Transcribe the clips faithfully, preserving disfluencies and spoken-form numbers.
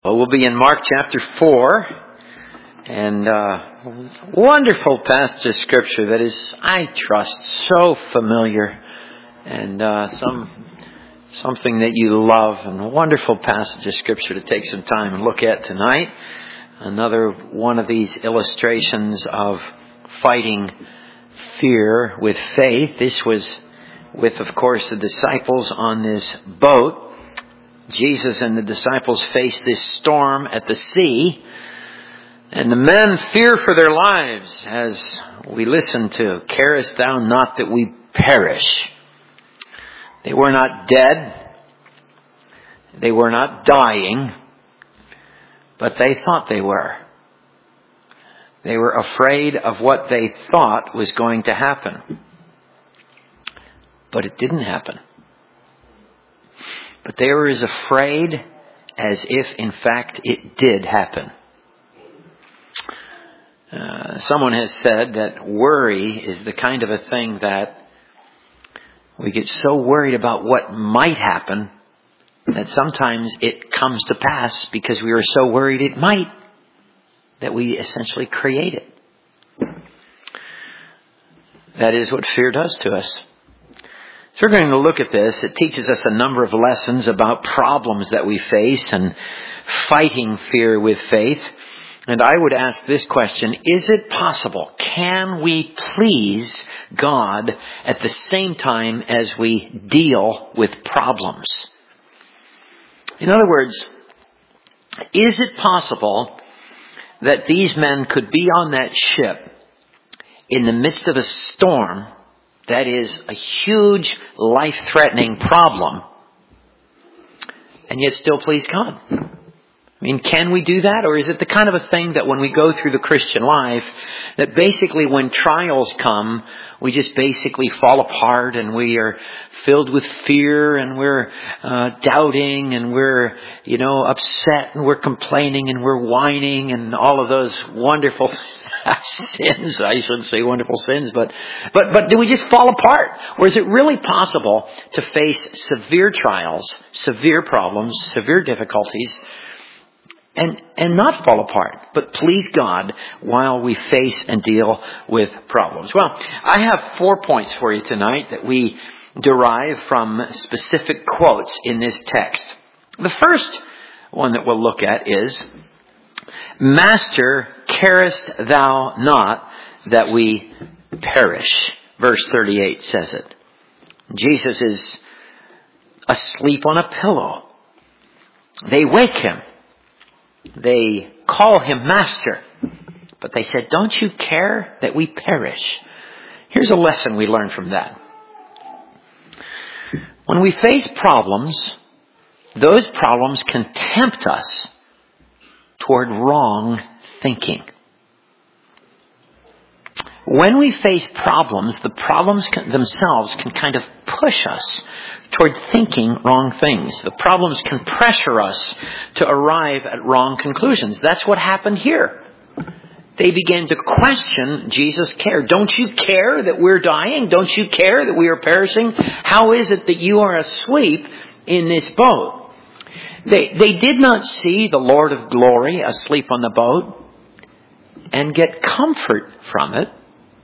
Well, we'll be in Mark chapter four, and uh, wonderful passage of Scripture that is, I trust, so familiar, and uh, some something that you love, and a wonderful passage of Scripture to take some time and look at tonight. Another one of these illustrations of fighting fear with faith. This was with, of course, the disciples on this boat. Jesus and the disciples face this storm at the sea, and the men fear for their lives as we listen to, "Carest thou not that we perish?" They were not dead. They were not dying, but they thought they were. They were afraid of what they thought was going to happen. But it didn't happen. But they were as afraid as if, in fact, it did happen. Uh, someone has said that worry is the kind of a thing that we get so worried about what might happen that sometimes it comes to pass because we were so worried it might that we essentially create it. That is what fear does to us. So we're going to look at this. It teaches us a number of lessons about problems that we face and fighting fear with faith. And I would ask this question: is it possible? Can we please God at the same time as we deal with problems? In other words, is it possible that these men could be on that ship in the midst of a storm that is a huge, life-threatening problem, and yet still please God? I mean, can we do that? Or is it the kind of a thing that when we go through the Christian life, that basically when trials come, we just basically fall apart and we are filled with fear and we're uh, doubting and we're, you know, upset and we're complaining and we're whining and all of those wonderful sins. I shouldn't say wonderful sins, but, but, but do we just fall apart? Or is it really possible to face severe trials, severe problems, severe difficulties, And and not fall apart, but please God while we face and deal with problems? Well, I have four points for you tonight that we derive from specific quotes in this text. The first one that we'll look at is, "Master, carest thou not that we perish?" Verse thirty-eight says it. Jesus is asleep on a pillow. They wake him. They call him Master, but they said, "Don't you care that we perish?" Here's a lesson we learn from that. When we face problems, those problems can tempt us toward wrong thinking. When we face problems, the problems can, themselves can kind of push us toward thinking wrong things. The problems can pressure us to arrive at wrong conclusions. That's what happened here. They began to question Jesus' care. "Don't you care that we're dying? Don't you care that we are perishing? How is it that you are asleep in this boat?" They, they did not see the Lord of glory asleep on the boat and get comfort from it.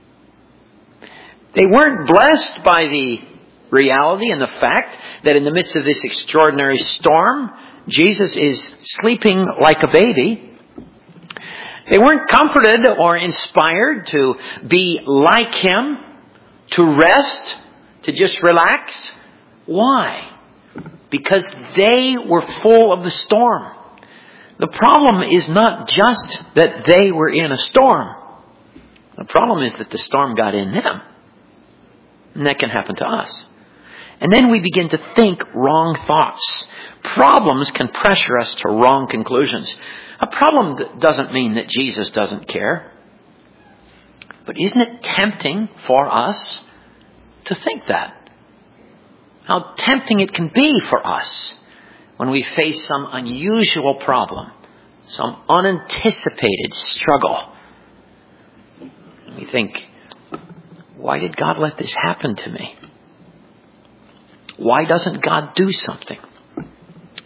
They weren't blessed by the reality and the fact that in the midst of this extraordinary storm, Jesus is sleeping like a baby. They weren't comforted or inspired to be like him, to rest, to just relax. Why? Because they were full of the storm. The problem is not just that they were in a storm. The problem is that the storm got in them. And that can happen to us. And then we begin to think wrong thoughts. Problems can pressure us to wrong conclusions. A problem doesn't mean that Jesus doesn't care. But isn't it tempting for us to think that? How tempting it can be for us when we face some unusual problem, some unanticipated struggle. We think, why did God let this happen to me? Why doesn't God do something?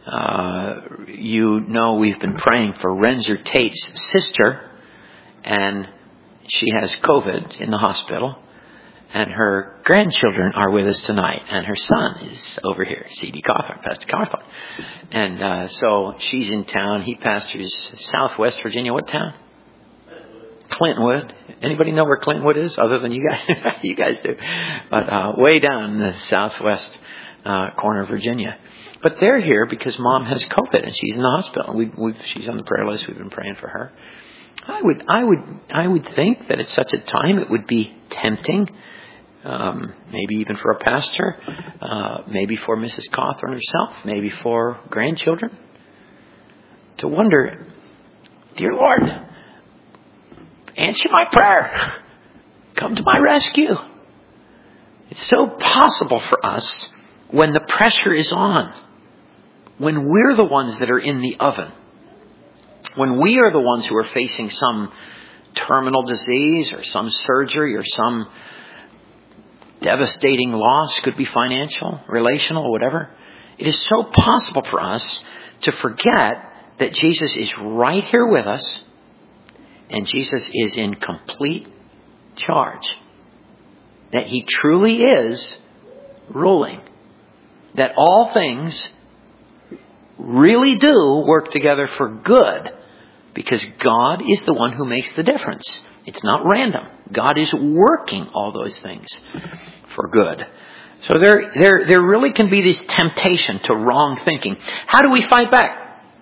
Uh, you know we've been praying for Renzer Tate's sister, and she has COVID in the hospital, and her grandchildren are with us tonight, and her son is over here, C D Cawthorn, Pastor Cawthorn. And uh, so she's in town. He pastors Southwest Virginia. What town? Clintwood. Anybody know where Clintwood is other than you guys? You guys do. But uh, way down in the southwest uh, corner of Virginia. But they're here because Mom has COVID and she's in the hospital. We, we've, she's on the prayer list. We've been praying for her. I would, I would, I would think that at such a time it would be tempting, um, maybe even for a pastor, uh, maybe for Missus Cawthorn herself, maybe for grandchildren, to wonder, dear Lord, answer my prayer. Come to my rescue. It's so possible for us when the pressure is on, when we're the ones that are in the oven, when we are the ones who are facing some terminal disease or some surgery or some devastating loss, could be financial, relational, whatever. It is so possible for us to forget that Jesus is right here with us and Jesus is in complete charge. That He truly is ruling. That all things really do work together for good because God is the one who makes the difference. It's not random. God is working all those things for good. So there, there, there really can be this temptation to wrong thinking. How do we fight back?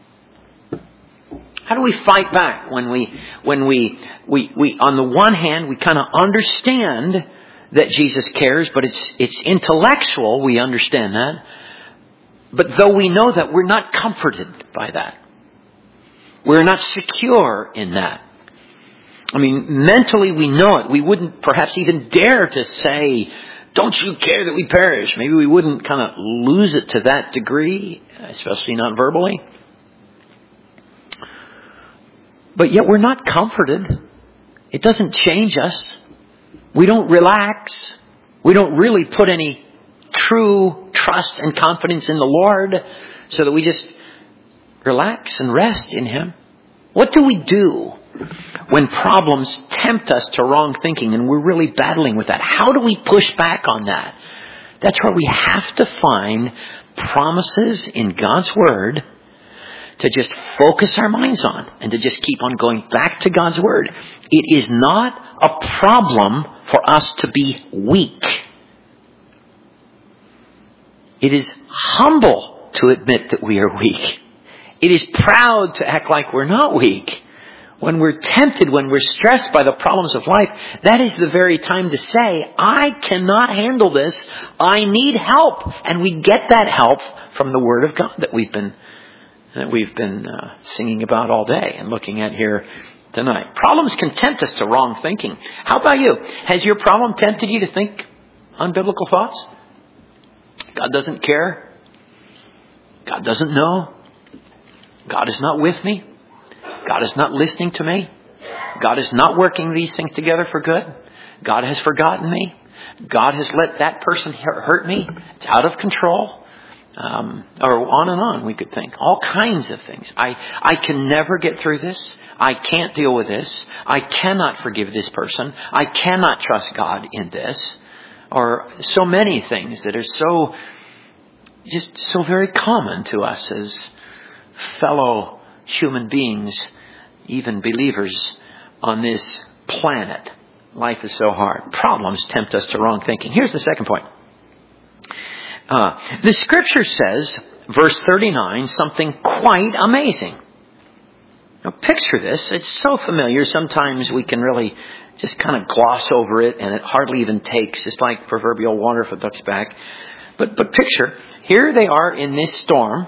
How do we fight back when we, when we, we, we, on the one hand, we kind of understand that Jesus cares, but it's, it's intellectual. We understand that. But though we know that, we're not comforted by that. We're not secure in that. I mean, mentally we know it. We wouldn't perhaps even dare to say, don't you care that we perish? Maybe we wouldn't kind of lose it to that degree, especially not verbally. But yet we're not comforted. It doesn't change us. We don't relax. We don't really put any true trust and confidence in the Lord so that we just relax and rest in Him. What do we do when problems tempt us to wrong thinking and we're really battling with that? How do we push back on that? That's where we have to find promises in God's Word to just focus our minds on and to just keep on going back to God's Word. It is not a problem for us to be weak. It is humble to admit that we are weak. It is proud to act like we're not weak. When we're tempted, when we're stressed by the problems of life, that is the very time to say, I cannot handle this. I need help. And we get that help from the Word of God that we've been that we've been uh, singing about all day and looking at here tonight. Problems can tempt us to wrong thinking. How about you? Has your problem tempted you to think unbiblical thoughts? God doesn't care. God doesn't know. God is not with me. God is not listening to me. God is not working these things together for good. God has forgotten me. God has let that person hurt me. It's out of control. Um, or on and on we could think. All kinds of things. I, I can never get through this. I can't deal with this. I cannot forgive this person. I cannot trust God in this. Or so many things that are so, just so very common to us as fellow human beings, even believers on this planet. Life is so hard. Problems tempt us to wrong thinking. Here's the second point. Uh, the Scripture says, verse thirty-nine, something quite amazing. Now picture this. It's so familiar. Sometimes we can really just kind of gloss over it and it hardly even takes. It's like proverbial water for ducks back. But, but picture, here they are in this storm.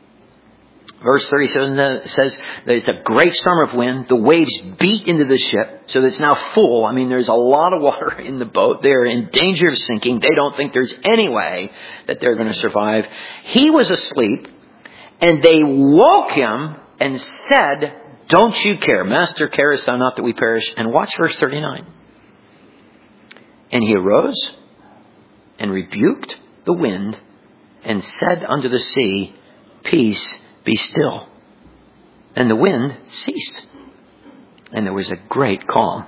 Verse thirty-seven says that it's a great storm of wind. The waves beat into the ship so that it's now full. I mean, there's a lot of water in the boat. They're in danger of sinking. They don't think there's any way that they're going to survive. He was asleep and they woke him and said, don't you care? Master, carest thou not that we perish? And watch verse thirty-nine. And he arose and rebuked the wind and said unto the sea, "Peace, be still." And the wind ceased. And there was a great calm.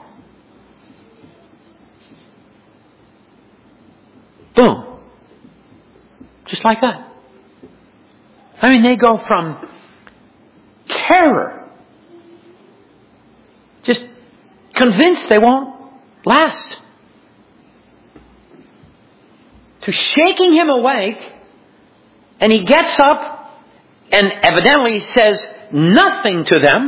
Boom. Just like that. I mean, they go from terror, just convinced they won't last, to shaking him awake, and he gets up and evidently says nothing to them,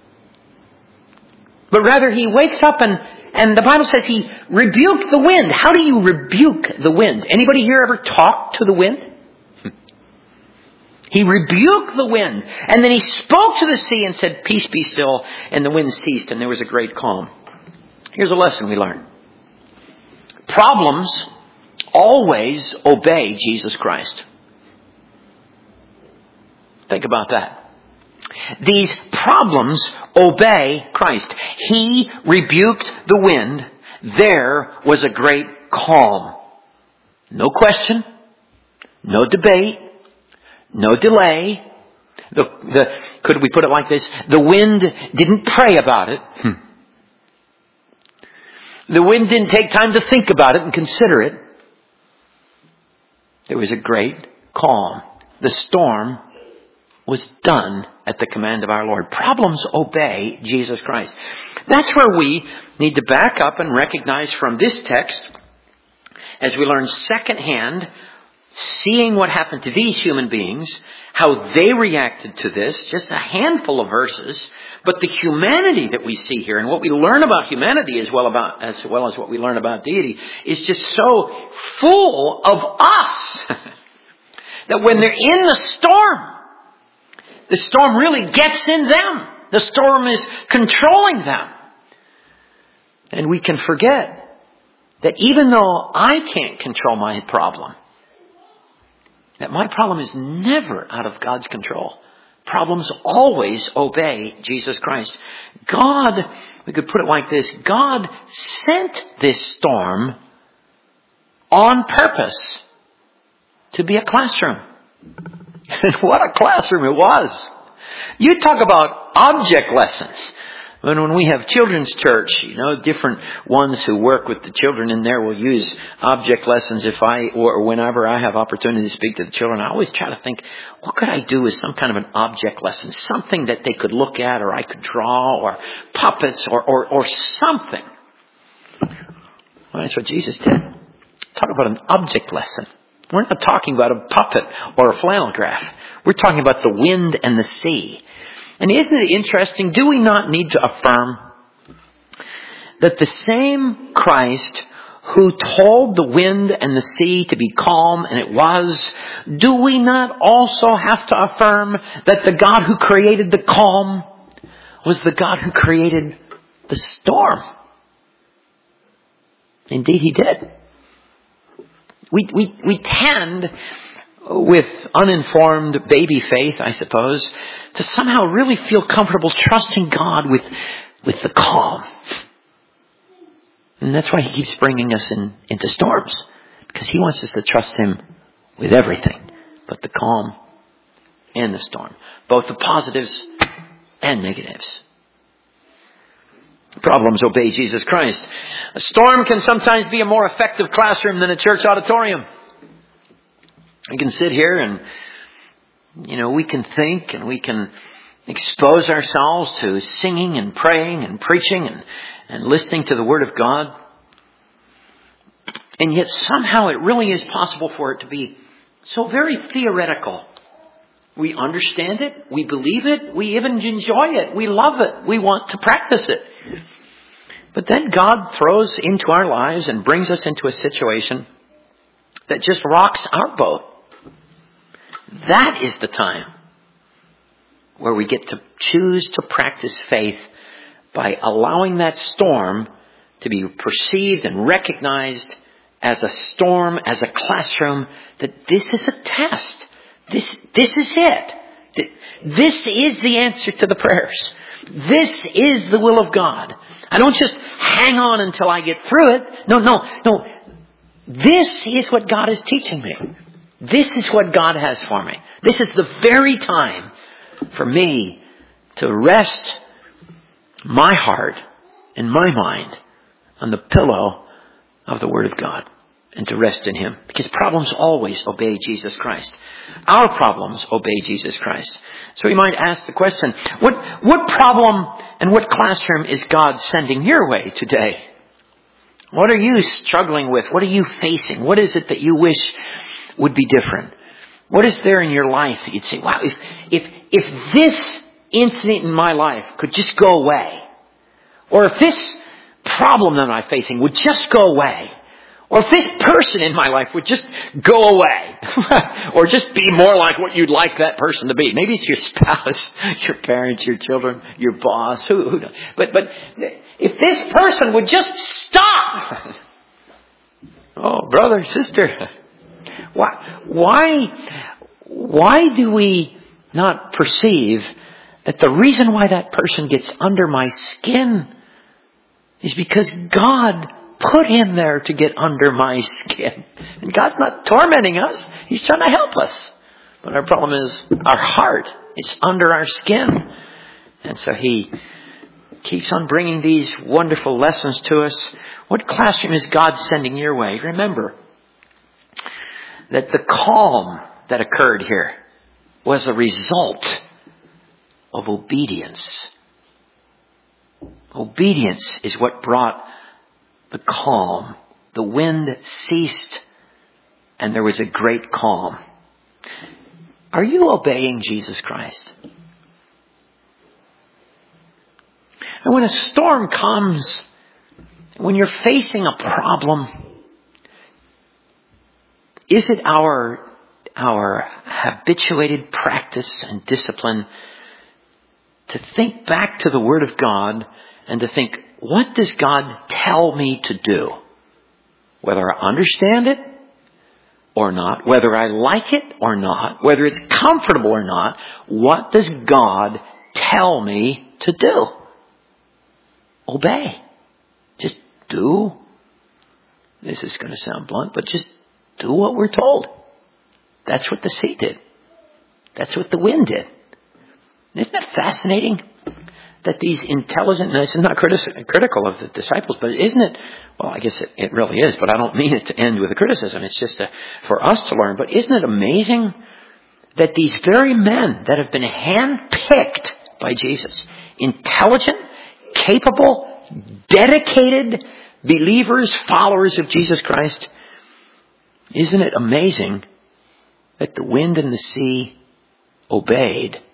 but rather he wakes up and, and the Bible says he rebuked the wind. How do you rebuke the wind? Anybody here ever talk to the wind? He rebuked the wind, and then he spoke to the sea and said, "Peace, be still," and the wind ceased, and there was a great calm. Here's a lesson we learn. Problems always obey Jesus Christ. Think about that. These problems obey Christ. He rebuked the wind. There was a great calm. No question. No debate. No delay. The, the, could we put it like this? The wind didn't pray about it. Hmm. The wind didn't take time to think about it and consider it. There was a great calm. The storm was done at the command of our Lord. Problems obey Jesus Christ. That's where we need to back up and recognize from this text, as we learn secondhand, seeing what happened to these human beings, how they reacted to this, just a handful of verses, but the humanity that we see here and what we learn about humanity as well about as well as what we learn about deity is just so full of us that when they're in the storm, the storm really gets in them. The storm is controlling them. And we can forget that even though I can't control my problem, that my problem is never out of God's control. Problems always obey Jesus Christ. God, we could put it like this, God sent this storm on purpose to be a classroom. And what a classroom it was. You talk about object lessons. When, when we have children's church, you know, different ones who work with the children in there will use object lessons. If I, or whenever I have opportunity to speak to the children, I always try to think, what could I do as some kind of an object lesson? Something that they could look at, or I could draw, or puppets, or, or, or something. Well, that's what Jesus did. Talk about an object lesson. We're not talking about a puppet or a flannel graph. We're talking about the wind and the sea. And isn't it interesting? Do we not need to affirm that the same Christ who told the wind and the sea to be calm, and it was, do we not also have to affirm that the God who created the calm was the God who created the storm? Indeed, He did. We, we, we tend, with uninformed baby faith, I suppose, to somehow really feel comfortable trusting God with, with the calm. And that's why He keeps bringing us in, into storms. Because He wants us to trust Him with everything. But the calm and the storm. Both the positives and negatives. Problems obey Jesus Christ. A storm can sometimes be a more effective classroom than a church auditorium. We can sit here and, you know, we can think and we can expose ourselves to singing and praying and preaching and, and listening to the Word of God. And yet somehow it really is possible for it to be so very theoretical. We understand it. We believe it. We even enjoy it. We love it. We want to practice it. But then God throws into our lives and brings us into a situation that just rocks our boat. That is the time where we get to choose to practice faith by allowing that storm to be perceived and recognized as a storm, as a classroom, that this is a test. This, this is it. This is the answer to the prayers. This is the will of God. I don't just hang on until I get through it. No, no, no. This is what God is teaching me. This is what God has for me. This is the very time for me to rest my heart and my mind on the pillow of the Word of God and to rest in Him. Because problems always obey Jesus Christ. Our problems obey Jesus Christ. So you might ask the question, what, what problem and what classroom is God sending your way today? What are you struggling with? What are you facing? What is it that you wish would be different? What is there in your life that you'd say, wow, if, if, if this incident in my life could just go away, or if this problem that I'm facing would just go away, or if this person in my life would just go away, or just be more like what you'd like that person to be. Maybe it's your spouse, your parents, your children, your boss, who, who knows. But, but if this person would just stop. Oh, brother, sister, why, why, why do we not perceive that the reason why that person gets under my skin is because God put him there to get under my skin. And God's not tormenting us. He's trying to help us. But our problem is our heart. It's under our skin. And so He keeps on bringing these wonderful lessons to us. What classroom is God sending your way? Remember that the calm that occurred here was a result of obedience. Obedience is what brought the calm. The wind ceased and there was a great calm. Are you obeying Jesus Christ? And when a storm comes, when you're facing a problem, is it our, our habituated practice and discipline to think back to the Word of God and to think, what does God tell me to do? Whether I understand it or not, whether I like it or not, whether it's comfortable or not, what does God tell me to do? Obey. Just do. This is going to sound blunt, but just do what we're told. That's what the sea did. That's what the wind did. Isn't that fascinating? That these intelligent, and this is not criti- critical of the disciples, but isn't it, well, I guess it, it really is, but I don't mean it to end with a criticism. It's just a, for us to learn. But isn't it amazing that these very men that have been handpicked by Jesus, intelligent, capable, dedicated believers, followers of Jesus Christ, isn't it amazing that the wind and the sea obeyed?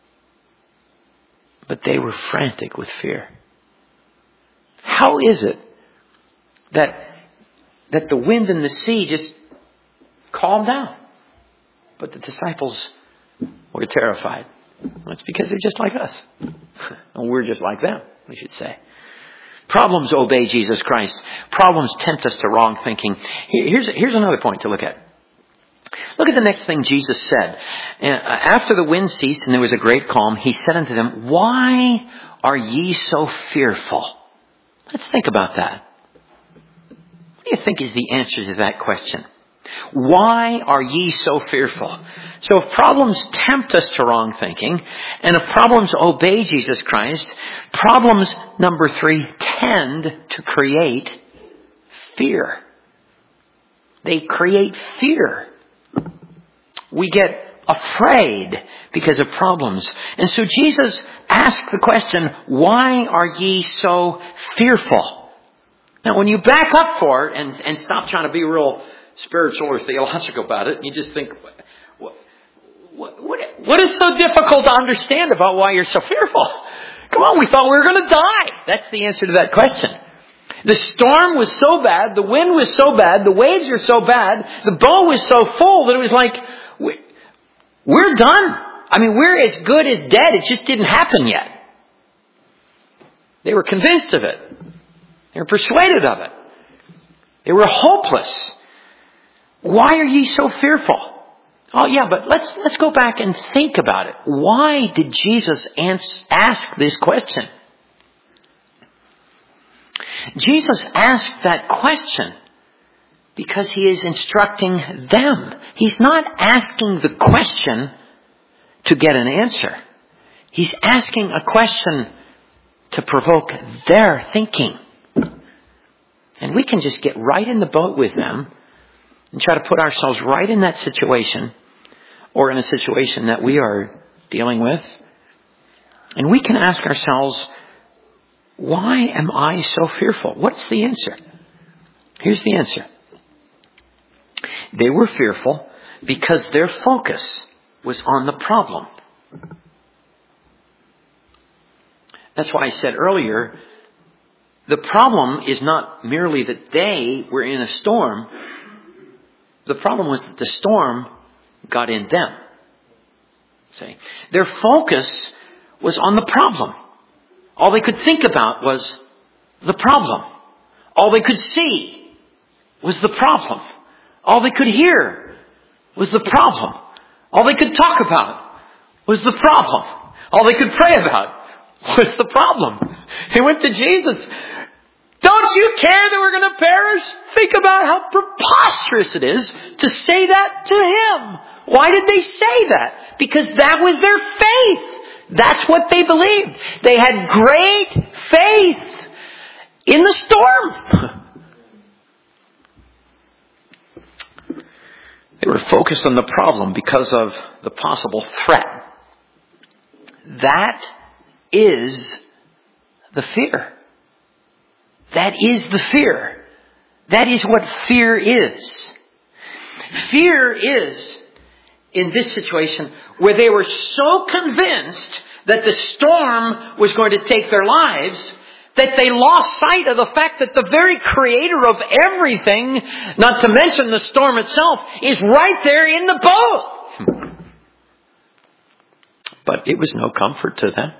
But they were frantic with fear. How is it that, that the wind and the sea just calmed down, but the disciples were terrified? Well, it's because they're just like us. And we're just like them, we should say. Problems obey Jesus Christ. Problems tempt us to wrong thinking. Here's, here's another point to look at. Look at the next thing Jesus said. After the wind ceased and there was a great calm, He said unto them, why are ye so fearful? Let's think about that. What do you think is the answer to that question? Why are ye so fearful? So if problems tempt us to wrong thinking, and if problems obey Jesus Christ, problems, number three, tend to create fear. They create fear. We get afraid because of problems. And so Jesus asked the question, why are ye so fearful? Now when you back up for it and, and stop trying to be real spiritual or theological about it, you just think, what, what, what, what is so difficult to understand about why you're so fearful? Come on, we thought we were going to die. That's the answer to that question. The storm was so bad, the wind was so bad, the waves were so bad, the boat was so full that it was like, we're done. I mean, we're as good as dead. It just didn't happen yet. They were convinced of it. They were persuaded of it. They were hopeless. Why are ye so fearful? Oh yeah, but let's let's go back and think about it. Why did Jesus ask this question? Jesus asked that question because He is instructing them. He's not asking the question to get an answer. He's asking a question to provoke their thinking. And we can just get right in the boat with them and try to put ourselves right in that situation or in a situation that we are dealing with. And we can ask ourselves, why am I so fearful? What's the answer? Here's the answer. They were fearful because their focus was on the problem. That's why I said earlier, the problem is not merely that they were in a storm. The problem was that the storm got in them. See? Their focus was on the problem. All they could think about was the problem. All they could see was the problem. All they could hear was the problem. All they could talk about was the problem. All they could pray about was the problem. They went to Jesus. Don't you care that we're going to perish? Think about how preposterous it is to say that to him. Why did they say that? Because that was their faith. That's what they believed. They had great faith in the storm. They were focused on the problem because of the possible threat. That is the fear. That is the fear. That is what fear is. Fear is, in this situation, where they were so convinced that the storm was going to take their lives that they lost sight of the fact that the very creator of everything, not to mention the storm itself, is right there in the boat. But it was no comfort to them.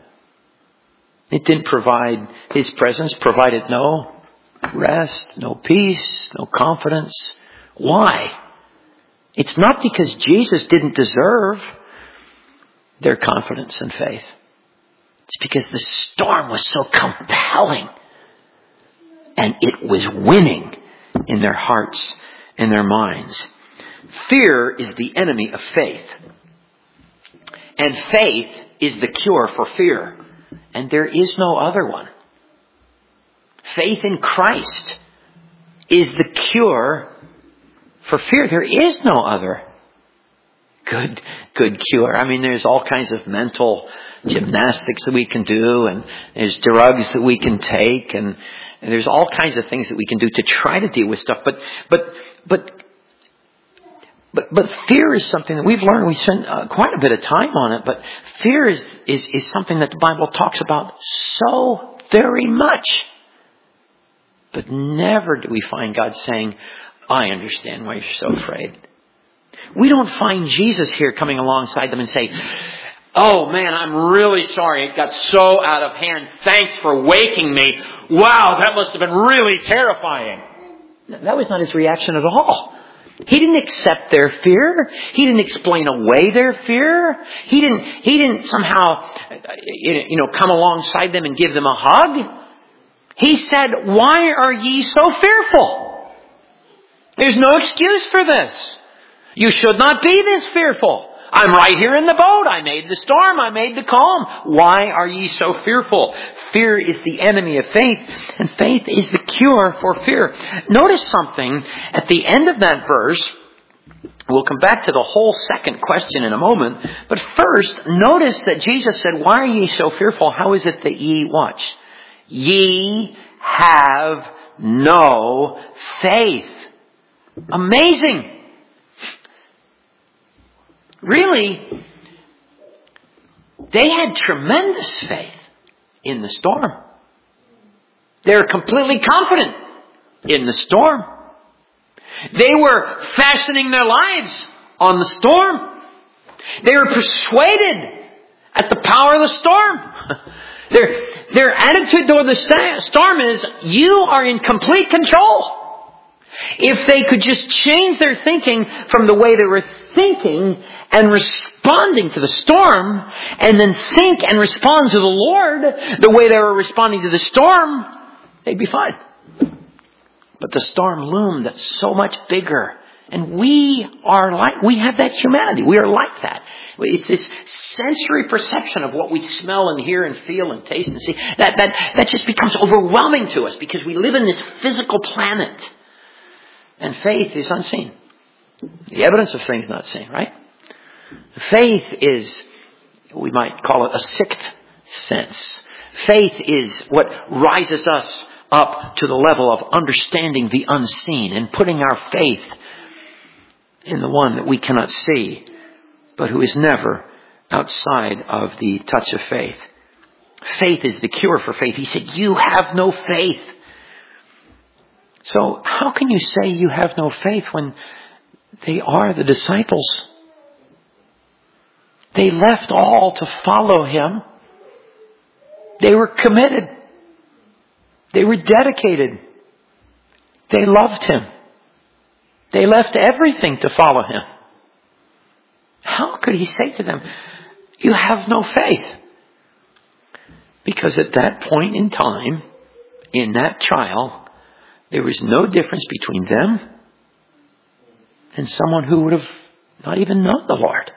It didn't provide, his presence provided no rest, no peace, no confidence. Why? It's not because Jesus didn't deserve their confidence and faith. It's because the storm was so compelling and it was winning in their hearts and their minds. Fear is the enemy of faith. And faith is the cure for fear. And there is no other one. Faith in Christ is the cure for fear. There is no other good, good cure. I mean, there's all kinds of mental gymnastics that we can do, and there's drugs that we can take, and, and there's all kinds of things that we can do to try to deal with stuff. But, but, but, but, but fear is something that we've learned. We spend uh, quite a bit of time on it. But fear is, is, is something that the Bible talks about so very much. But never do we find God saying, I understand why you're so afraid. We don't find Jesus here coming alongside them and say, oh man, I'm really sorry. It got so out of hand. Thanks for waking me. Wow, that must have been really terrifying. That was not his reaction at all. He didn't accept their fear. He didn't explain away their fear. He didn't, he didn't somehow, you know, come alongside them and give them a hug. He said, why are ye so fearful? There's no excuse for this. You should not be this fearful. I'm right here in the boat. I made the storm. I made the calm. Why are ye so fearful? Fear is the enemy of faith, and faith is the cure for fear. Notice something at the end of that verse. We'll come back to the whole second question in a moment. But first, notice that Jesus said, why are ye so fearful? How is it that ye, watch, ye have no faith? Amazing. Really, they had tremendous faith in the storm. They were completely confident in the storm. They were fashioning their lives on the storm. They were persuaded at the power of the storm. Their, their attitude toward the storm is, you are in complete control. If they could just change their thinking from the way they were thinking and responding to the storm, and then think and respond to the Lord the way they were responding to the storm, they'd be fine. But the storm loomed so much bigger And we are like, we have that humanity. We are like that. It's this sensory perception of what we smell and hear and feel and taste and see. That, that, that just becomes overwhelming to us because we live in this physical planet. And faith is unseen. The evidence of things not seen, right? Faith is, we might call it a sixth sense. Faith is what rises us up to the level of understanding the unseen and putting our faith in the one that we cannot see, but who is never outside of the touch of faith. Faith is the cure for faith. He said, you have no faith. So how can you say you have no faith when they are the disciples? They left all to follow him. They were committed. They were dedicated. They loved him. They left everything to follow him. How could he say to them, you have no faith? Because at that point in time, in that trial, there was no difference between them and someone who would have not even known the Lord.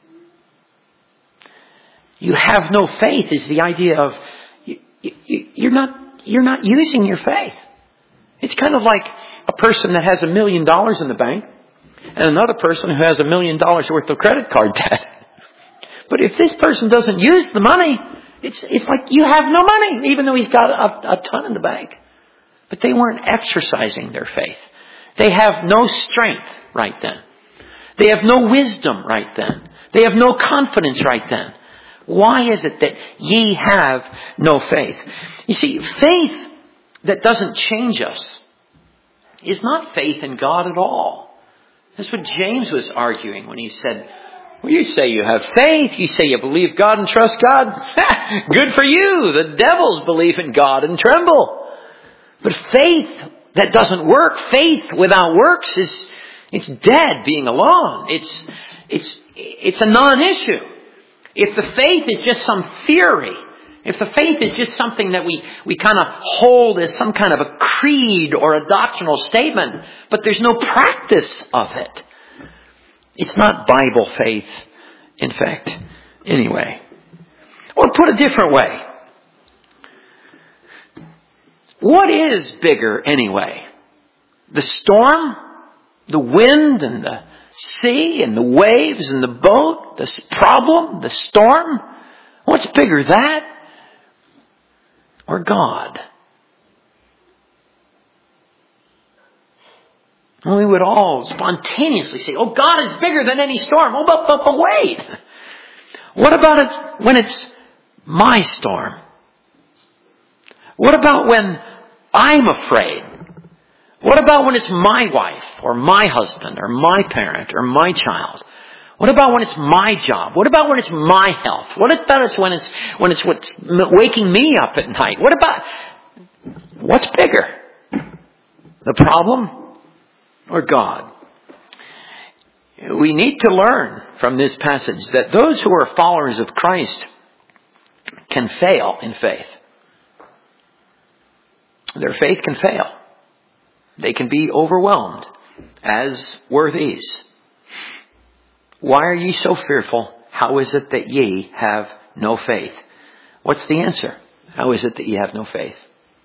You have no faith is the idea of you, you, you're not you're not using your faith. It's kind of like a person that has a million dollars in the bank and another person who has a million dollars worth of credit card debt. But if this person doesn't use the money, it's it's like you have no money, even though he's got a, a ton in the bank. But they weren't exercising their faith. They have no strength right then. They have no wisdom right then. They have no confidence right then. Why is it that ye have no faith? You see, faith that doesn't change us is not faith in God at all. That's what James was arguing when he said, well, you say you have faith. You say you believe God and trust God. Good for you. The devils believe in God and tremble. But faith that doesn't work, faith without works is, it's dead being alone. It's, it's, it's a non-issue. If the faith is just some theory, if the faith is just something that we, we kind of hold as some kind of a creed or a doctrinal statement, but there's no practice of it, it's not Bible faith, in fact, anyway. Or put a different way, what is bigger anyway? The storm, the wind and the sea and the waves and the boat, the problem, the storm? What's bigger, that or God? And we would all spontaneously say, oh, God is bigger than any storm. Oh, but, but, but wait. What about it when it's my storm? What about when I'm afraid? What about when it's my wife or my husband or my parent or my child? What about when it's my job? What about when it's my health? What about it's when it's when it's what's waking me up at night? What about what's bigger? The problem or God? We need to learn from this passage that those who are followers of Christ can fail in faith. Their faith can fail. They can be overwhelmed, as were these. Why are ye so fearful? How is it that ye have no faith? What's the answer? How is it that ye have no faith?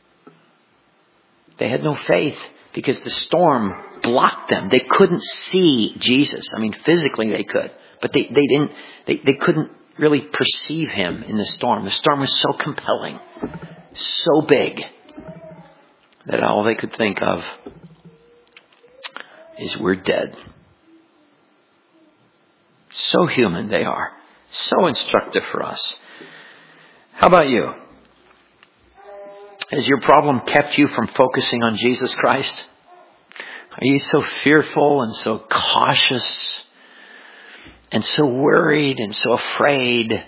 They had no faith because the storm blocked them. They couldn't see Jesus. I mean, physically they could, but they, they didn't, they, they couldn't really perceive him in the storm. The storm was so compelling, so big, that all they could think of is we're dead. So human they are. So instructive for us. How about you? Has your problem kept you from focusing on Jesus Christ? Are you so fearful and so cautious and so worried and so afraid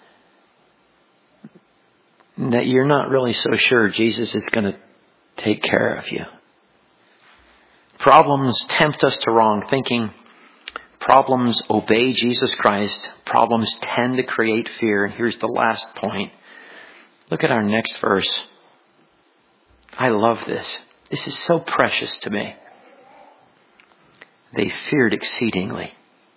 that you're not really so sure Jesus is going to take care of you? Problems tempt us to wrong thinking. Problems obey Jesus Christ. Problems tend to create fear. And here's the last point. Look at our next verse. I love this. This is so precious to me. they feared exceedingly.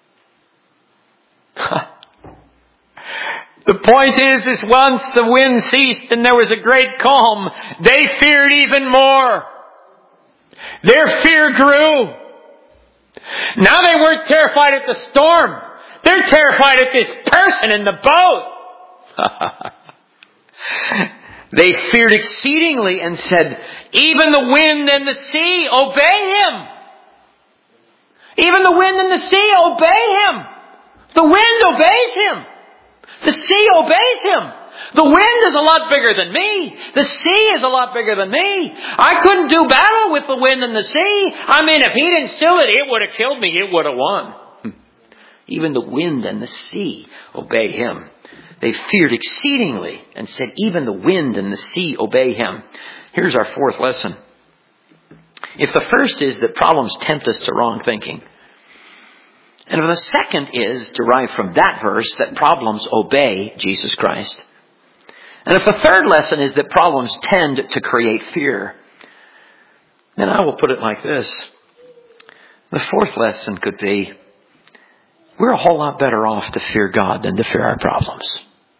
The point is, is once the wind ceased and there was a great calm, they feared even more. Their fear grew. Now they weren't terrified at the storm. They're terrified at this person in the boat. They feared exceedingly and said, even the wind and the sea obey him. Even the wind and the sea obey him. The wind obeys him. The sea obeys him. The wind is a lot bigger than me. The sea is a lot bigger than me. I couldn't do battle with the wind and the sea. I mean, if he didn't still it, it would have killed me. It would have won. Even the wind and the sea obey him. They feared exceedingly and said, even the wind and the sea obey him. Here's our fourth lesson. If the first is that problems tempt us to wrong thinking, and if the second is derived from that verse that problems obey Jesus Christ, and if the third lesson is that problems tend to create fear, then I will put it like this. The fourth lesson could be, we're a whole lot better off to fear God than to fear our problems.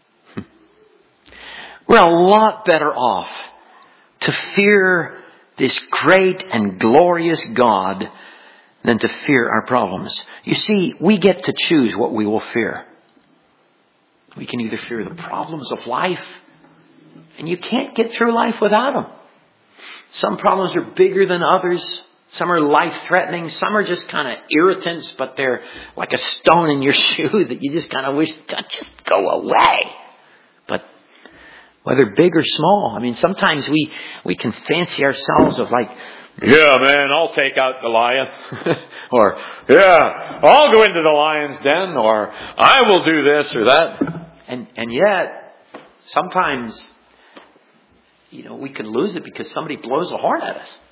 We're a lot better off to fear this great and glorious God than to fear our problems. You see, we get to choose what we will fear. We can either fear the problems of life, and you can't get through life without them. Some problems are bigger than others. Some are life-threatening. Some are just kind of irritants, but they're like a stone in your shoe that you just kind of wish could just go away. But whether big or small, I mean, sometimes we, we can fancy ourselves of like, yeah, man, I'll take out Goliath. Or, yeah, I'll go into the lion's den. Or, I will do this or that. And and yet, sometimes, you know, we can lose it because somebody blows a horn at us.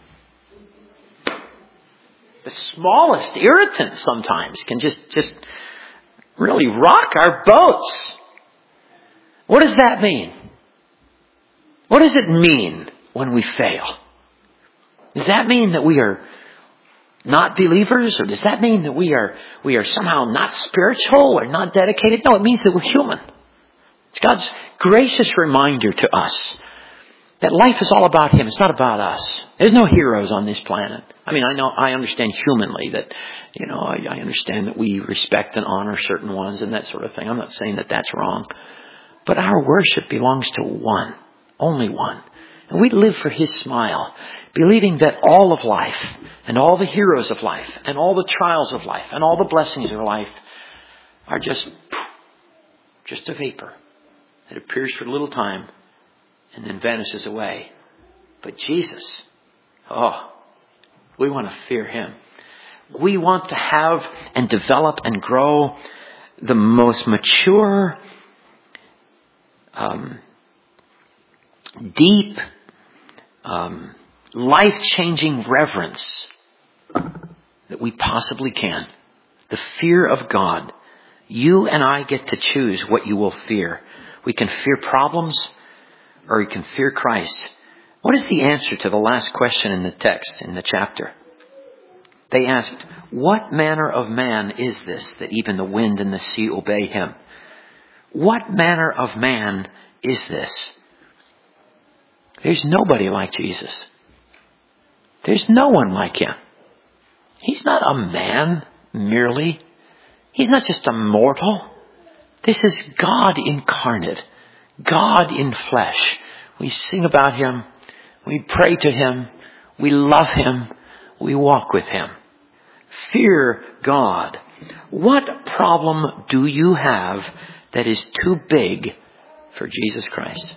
The smallest irritant sometimes can just, just really rock our boats. What does that mean? What does it mean when we fail? Does that mean that we are not believers? Or does that mean that we are we are somehow not spiritual or not dedicated? No, it means that we're human. It's God's gracious reminder to us that life is all about Him. It's not about us. There's no heroes on this planet. I mean, I know, I understand humanly that, you know, I, I understand that we respect and honor certain ones and that sort of thing. I'm not saying that that's wrong. But our worship belongs to one, only one. And we live for His smile, believing that all of life and all the heroes of life and all the trials of life and all the blessings of life are just, just a vapor that appears for a little time and then vanishes away. But Jesus, oh, we want to fear Him. We want to have and develop and grow the most mature, um, deep, um, life-changing reverence that we possibly can. The fear of God. You and I get to choose what you will fear. We can fear problems, or you can fear Christ. What is the answer to the last question in the text, in the chapter? They asked, what manner of man is this that even the wind and the sea obey him? What manner of man is this? There's nobody like Jesus. There's no one like Him. He's not a man merely. He's not just a mortal. This is God incarnate. God in flesh. We sing about Him. We pray to Him. We love Him. We walk with Him. Fear God. What problem do you have that is too big for Jesus Christ?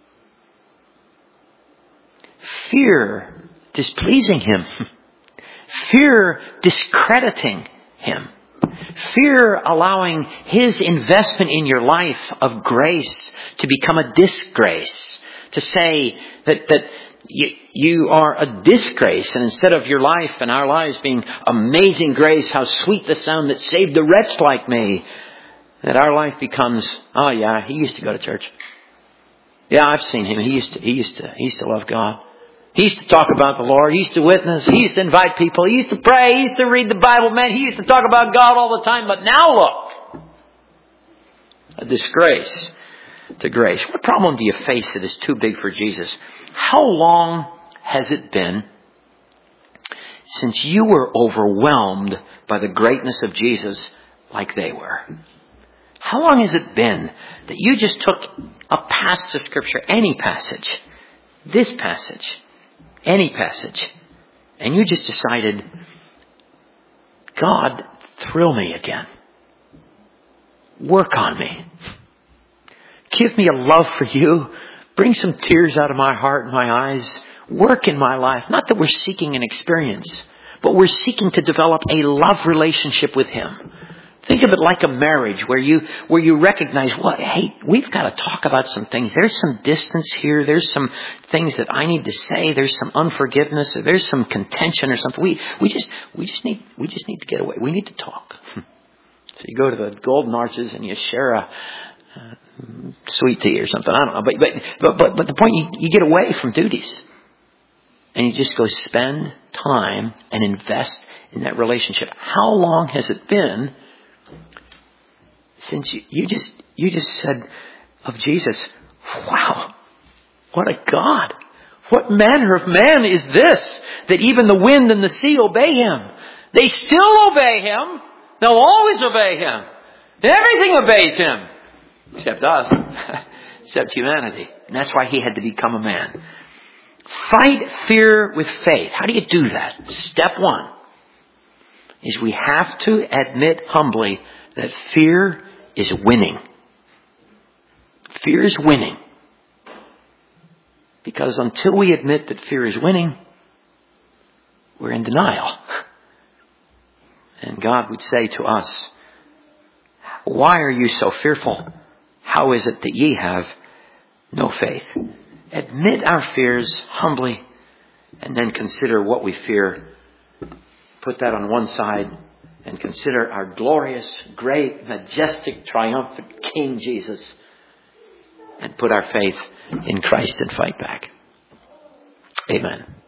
Fear displeasing Him. Fear discrediting Him. Fear allowing His investment in your life of grace to become a disgrace. To say that, that you, you are a disgrace, and instead of your life and our lives being amazing grace, how sweet the sound that saved a wretch like me, that our life becomes, oh yeah, he used to go to church. Yeah, I've seen him. He used to, he used to, he used to love God. He used to talk about the Lord. He used to witness. He used to invite people. He used to pray. He used to read the Bible. Man, he used to talk about God all the time. But now look. A disgrace to grace. What problem do you face that is too big for Jesus? How long has it been since you were overwhelmed by the greatness of Jesus like they were? How long has it been that you just took a passage of Scripture, any passage, this passage, any passage, and you just decided, God, thrill me again. Work on me. Give me a love for you. Bring some tears out of my heart and my eyes. Work in my life. Not that we're seeking an experience, but we're seeking to develop a love relationship with Him. Think of it like a marriage where you where you recognize, what, hey, we've got to talk about some things. There's some distance here. There's some things that I need to say. There's some unforgiveness. There's some contention or something. We we just we just need we just need to get away. We need to talk. So you go to the Golden Arches and you share a uh, sweet tea or something. I don't know. But but but but the point, you, you get away from duties. And you just go spend time and invest in that relationship. How long has it been since you, you just you just said of Jesus, wow, what a God. What manner of man is this, that even the wind and the sea obey Him? They still obey Him. They'll always obey Him. Everything obeys Him. Except us. Except humanity. And that's why He had to become a man. Fight fear with faith. How do you do that? Step one is we have to admit humbly that fear is winning. Fear is winning. Because until we admit that fear is winning, we're in denial. And God would say to us, why are you so fearful? How is it that ye have no faith? Admit our fears humbly, and then consider what we fear. Put that on one side and consider our glorious, great, majestic, triumphant King Jesus, and put our faith in Christ and fight back. Amen.